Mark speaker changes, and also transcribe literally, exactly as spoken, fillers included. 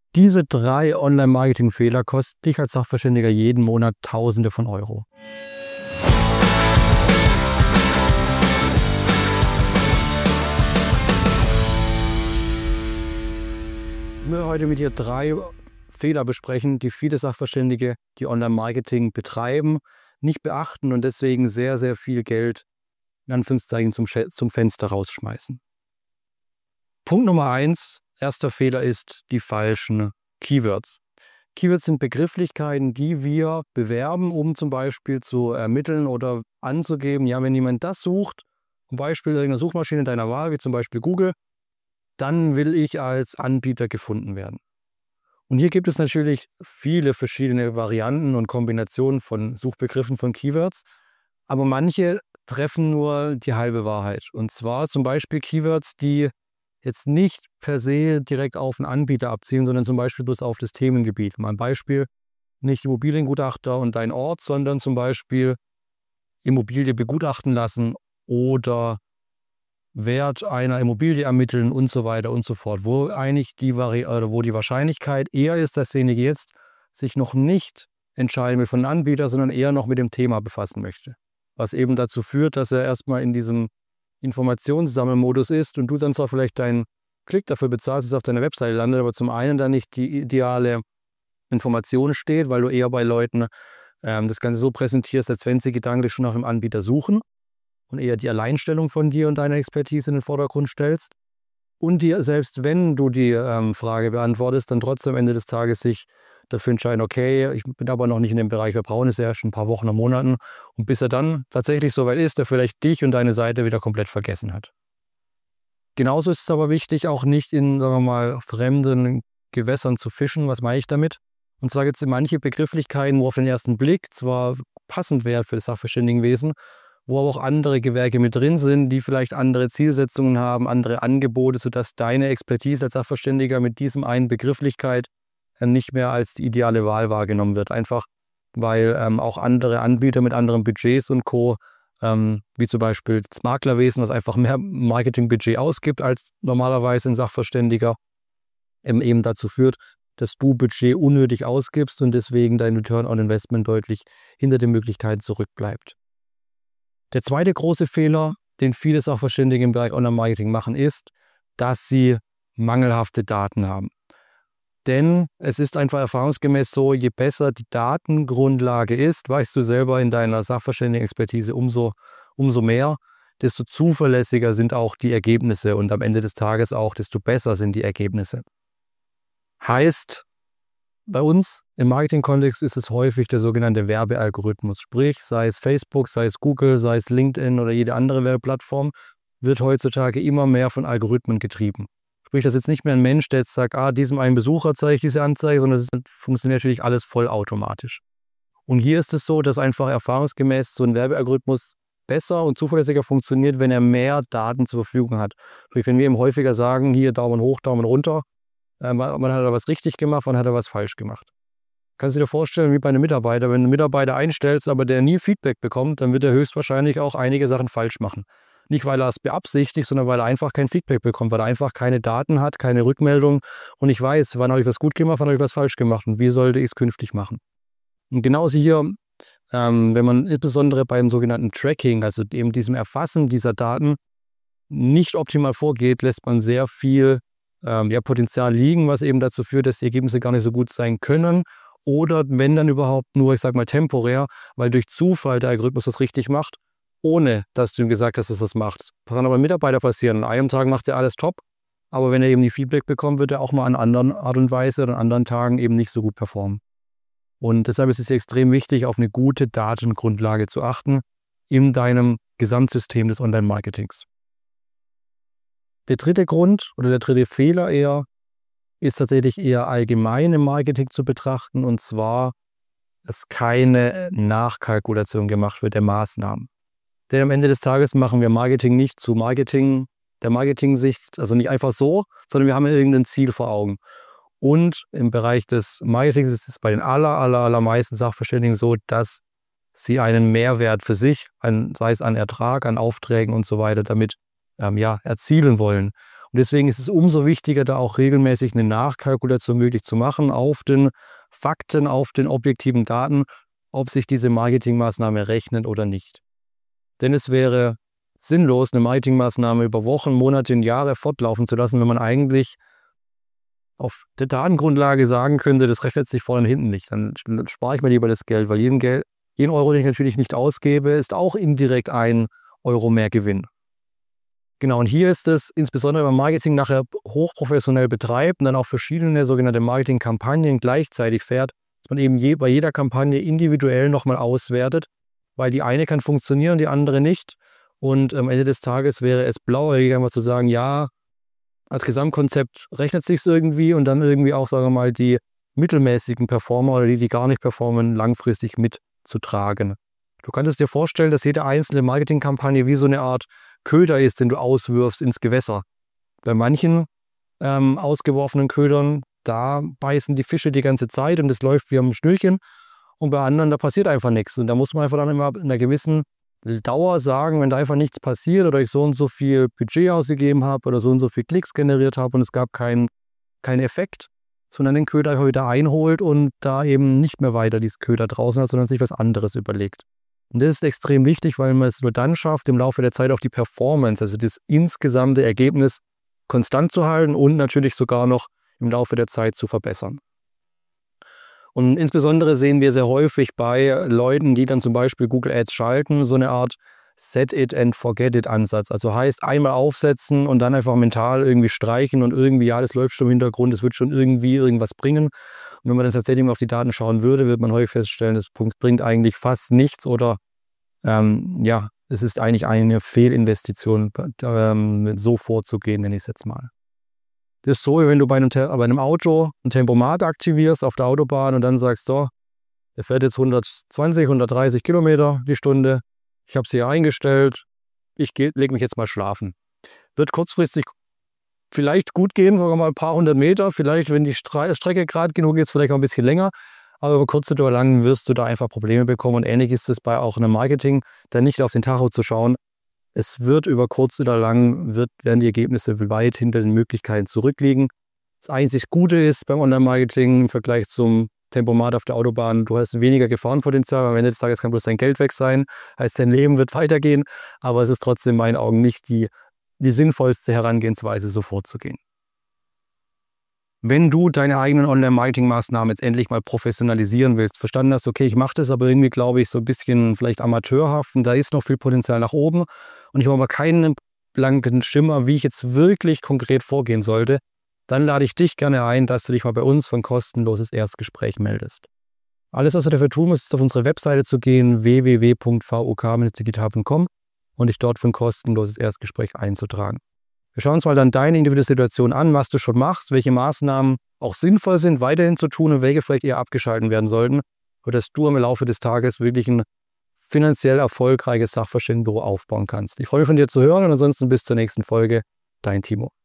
Speaker 1: Diese drei Online-Marketing-Fehler kosten dich als Sachverständiger jeden Monat Tausende von Euro. Ich will heute mit dir drei Fehler besprechen, die viele Sachverständige, die Online-Marketing betreiben, nicht beachten und deswegen sehr, sehr viel Geld in Anführungszeichen zum, zum Fenster rausschmeißen. Punkt Nummer eins, erster Fehler ist die falschen Keywords. Keywords sind Begrifflichkeiten, die wir bewerben, um zum Beispiel zu ermitteln oder anzugeben, ja, wenn jemand das sucht, zum Beispiel irgendeine Suchmaschine deiner Wahl, wie zum Beispiel Google, dann will ich als Anbieter gefunden werden. Und hier gibt es natürlich viele verschiedene Varianten und Kombinationen von Suchbegriffen von Keywords, aber manche treffen nur die halbe Wahrheit. Und zwar zum Beispiel Keywords, die jetzt nicht per se direkt auf einen Anbieter abzielen, sondern zum Beispiel bloß auf das Themengebiet. Mal ein Beispiel, nicht Immobiliengutachter und dein Ort, sondern zum Beispiel Immobilie begutachten lassen oder Wert einer Immobilie ermitteln und so weiter und so fort, wo eigentlich die, Vari- oder wo die Wahrscheinlichkeit eher ist, dass derjenige jetzt sich noch nicht entscheiden will von einem Anbieter, sondern eher noch mit dem Thema befassen möchte. Was eben dazu führt, dass er erstmal in diesem Informationssammelmodus ist und du dann zwar vielleicht deinen Klick dafür bezahlst, dass es auf deiner Webseite landet, aber zum einen dann nicht die ideale Information steht, weil du eher bei Leuten ähm, das Ganze so präsentierst, als wenn sie gedanklich schon nach einem Anbieter suchen und eher die Alleinstellung von dir und deiner Expertise in den Vordergrund stellst und dir, selbst wenn du die ähm, Frage beantwortest, dann trotzdem am Ende des Tages sich dafür entscheiden, okay, ich bin aber noch nicht in dem Bereich, wir brauchen es ja schon ein paar Wochen oder Monaten und bis er dann tatsächlich so weit ist, der vielleicht dich und deine Seite wieder komplett vergessen hat. Genauso ist es aber wichtig, auch nicht in, sagen wir mal, fremden Gewässern zu fischen. Was meine ich damit? Und zwar gibt es manche Begrifflichkeiten, wo auf den ersten Blick zwar passend wäre für das Sachverständigenwesen, wo aber auch andere Gewerke mit drin sind, die vielleicht andere Zielsetzungen haben, andere Angebote, sodass deine Expertise als Sachverständiger mit diesem einen Begrifflichkeit nicht mehr als die ideale Wahl wahrgenommen wird. Einfach, weil ähm, auch andere Anbieter mit anderen Budgets und Co., ähm, wie zum Beispiel das Maklerwesen, was einfach mehr Marketingbudget ausgibt als normalerweise ein Sachverständiger, ähm, eben dazu führt, dass du Budget unnötig ausgibst und deswegen dein Return on Investment deutlich hinter den Möglichkeiten zurückbleibt. Der zweite große Fehler, den viele Sachverständige im Bereich Online-Marketing machen, ist, dass sie mangelhafte Daten haben. Denn es ist einfach erfahrungsgemäß so, je besser die Datengrundlage ist, weißt du selber in deiner Sachverständigenexpertise umso, umso mehr, desto zuverlässiger sind auch die Ergebnisse und am Ende des Tages auch, desto besser sind die Ergebnisse. Heißt, bei uns im Marketing-Kontext ist es häufig der sogenannte Werbealgorithmus. Sprich, sei es Facebook, sei es Google, sei es LinkedIn oder jede andere Werbeplattform, wird heutzutage immer mehr von Algorithmen getrieben. Sprich, das ist jetzt nicht mehr ein Mensch, der jetzt sagt, ah, diesem einen Besucher zeige ich diese Anzeige, sondern es funktioniert natürlich alles vollautomatisch. Und hier ist es so, dass einfach erfahrungsgemäß so ein Werbealgorithmus besser und zuverlässiger funktioniert, wenn er mehr Daten zur Verfügung hat. Sprich, wenn wir ihm häufiger sagen, hier Daumen hoch, Daumen runter, äh, man, man hat da was richtig gemacht, man hat da was falsch gemacht. Kannst du dir vorstellen, wie bei einem Mitarbeiter, wenn du einen Mitarbeiter einstellst, aber der nie Feedback bekommt, dann wird er höchstwahrscheinlich auch einige Sachen falsch machen. Nicht, weil er es beabsichtigt, sondern weil er einfach kein Feedback bekommt, weil er einfach keine Daten hat, keine Rückmeldung und nicht weiß, wann habe ich was gut gemacht, wann habe ich was falsch gemacht und wie sollte ich es künftig machen. Und genauso hier, ähm, wenn man insbesondere beim sogenannten Tracking, also eben diesem Erfassen dieser Daten, nicht optimal vorgeht, lässt man sehr viel ähm, ja, Potenzial liegen, was eben dazu führt, dass die Ergebnisse gar nicht so gut sein können oder wenn dann überhaupt nur, ich sage mal temporär, weil durch Zufall der Algorithmus das richtig macht, ohne dass du ihm gesagt hast, dass er das macht. Das kann aber einem Mitarbeiter passieren. An einem Tag macht er alles top, aber wenn er eben die Feedback bekommt, wird er auch mal an anderen Art und Weise oder an anderen Tagen eben nicht so gut performen. Und deshalb ist es extrem wichtig, auf eine gute Datengrundlage zu achten in deinem Gesamtsystem des Online-Marketings. Der dritte Grund oder der dritte Fehler eher ist tatsächlich eher allgemein im Marketing zu betrachten und zwar, dass keine Nachkalkulation gemacht wird der Maßnahmen. Denn am Ende des Tages machen wir Marketing nicht zu Marketing, der Marketing-Sicht, also nicht einfach so, sondern wir haben irgendein Ziel vor Augen. Und im Bereich des Marketings ist es bei den aller, aller, allermeisten Sachverständigen so, dass sie einen Mehrwert für sich, ein, sei es an Ertrag, an Aufträgen und so weiter, damit ähm, ja, erzielen wollen. Und deswegen ist es umso wichtiger, da auch regelmäßig eine Nachkalkulation möglich zu machen auf den Fakten, auf den objektiven Daten, ob sich diese Marketingmaßnahme rechnet oder nicht. Denn es wäre sinnlos, eine Marketingmaßnahme über Wochen, Monate und Jahre fortlaufen zu lassen, wenn man eigentlich auf der Datengrundlage sagen könnte, das rechnet sich vorne und hinten nicht. Dann spare ich mir lieber das Geld, weil jeden, Geld, jeden Euro, den ich natürlich nicht ausgebe, ist auch indirekt ein Euro mehr Gewinn. Genau, und hier ist es insbesondere beim Marketing nachher hochprofessionell betreibt und dann auch verschiedene sogenannte Marketingkampagnen gleichzeitig fährt, dass man eben je, bei jeder Kampagne individuell nochmal auswertet, weil die eine kann funktionieren, die andere nicht. Und am Ende des Tages wäre es blauäugig, einfach zu sagen, ja, als Gesamtkonzept rechnet es sich irgendwie und dann irgendwie auch, sagen wir mal, die mittelmäßigen Performer oder die, die gar nicht performen, langfristig mitzutragen. Du kannst es dir vorstellen, dass jede einzelne Marketingkampagne wie so eine Art Köder ist, den du auswirfst ins Gewässer. Bei manchen ähm, ausgeworfenen Ködern, da beißen die Fische die ganze Zeit und es läuft wie am Schnürchen. Und bei anderen, da passiert einfach nichts. Und da muss man einfach dann immer in einer gewissen Dauer sagen, wenn da einfach nichts passiert oder ich so und so viel Budget ausgegeben habe oder so und so viel Klicks generiert habe und es gab keinen keinen Effekt, sondern den Köder einfach wieder einholt und da eben nicht mehr weiter dieses Köder draußen hat, sondern sich was anderes überlegt. Und das ist extrem wichtig, weil man es nur dann schafft, im Laufe der Zeit auch die Performance, also das insgesamte Ergebnis konstant zu halten und natürlich sogar noch im Laufe der Zeit zu verbessern. Und insbesondere sehen wir sehr häufig bei Leuten, die dann zum Beispiel Google Ads schalten, so eine Art Set-it-and-forget-it-Ansatz. Also heißt, einmal aufsetzen und dann einfach mental irgendwie streichen und irgendwie, ja, das läuft schon im Hintergrund, das wird schon irgendwie irgendwas bringen. Und wenn man dann tatsächlich mal auf die Daten schauen würde, wird man häufig feststellen, das Punkt bringt eigentlich fast nichts oder ähm, ja, es ist eigentlich eine Fehlinvestition, ähm, so vorzugehen, nenne ich es jetzt mal. Das ist so, wie wenn du bei einem, bei einem Auto ein Tempomat aktivierst auf der Autobahn und dann sagst, so, der fährt jetzt hundertzwanzig, hundertdreißig Kilometer die Stunde. Ich habe es hier eingestellt. Ich lege mich jetzt mal schlafen. Wird kurzfristig vielleicht gut gehen, sogar mal ein paar hundert Meter. Vielleicht, wenn die Stre- Strecke gerade genug ist, vielleicht auch ein bisschen länger. Aber über kurz oder lang wirst du da einfach Probleme bekommen. Und ähnlich ist es bei auch einem Marketing, dann nicht auf den Tacho zu schauen. Es wird über kurz oder lang, wird, werden die Ergebnisse weit hinter den Möglichkeiten zurückliegen. Das einzig Gute ist beim Online-Marketing im Vergleich zum Tempomat auf der Autobahn, du hast weniger Gefahrenpotenzial, weil am Ende des Tages kann bloß dein Geld weg sein, heißt dein Leben wird weitergehen, aber es ist trotzdem in meinen Augen nicht die, die sinnvollste Herangehensweise, so vorzugehen. Wenn du deine eigenen Online-Marketing-Maßnahmen jetzt endlich mal professionalisieren willst, verstanden hast, okay, ich mache das, aber irgendwie glaube ich so ein bisschen vielleicht amateurhaft und da ist noch viel Potenzial nach oben und ich habe aber keinen blanken Schimmer, wie ich jetzt wirklich konkret vorgehen sollte, dann lade ich dich gerne ein, dass du dich mal bei uns für ein kostenloses Erstgespräch meldest. Alles, was du dafür tun musst, ist auf unsere Webseite zu gehen, w w w punkt v o k digital punkt com und dich dort für ein kostenloses Erstgespräch einzutragen. Wir schauen uns mal dann deine individuelle Situation an, was du schon machst, welche Maßnahmen auch sinnvoll sind, weiterhin zu tun und welche vielleicht eher abgeschalten werden sollten, sodass du im Laufe des Tages wirklich ein finanziell erfolgreiches Sachverständigenbüro aufbauen kannst. Ich freue mich von dir zu hören und ansonsten bis zur nächsten Folge. Dein Timo.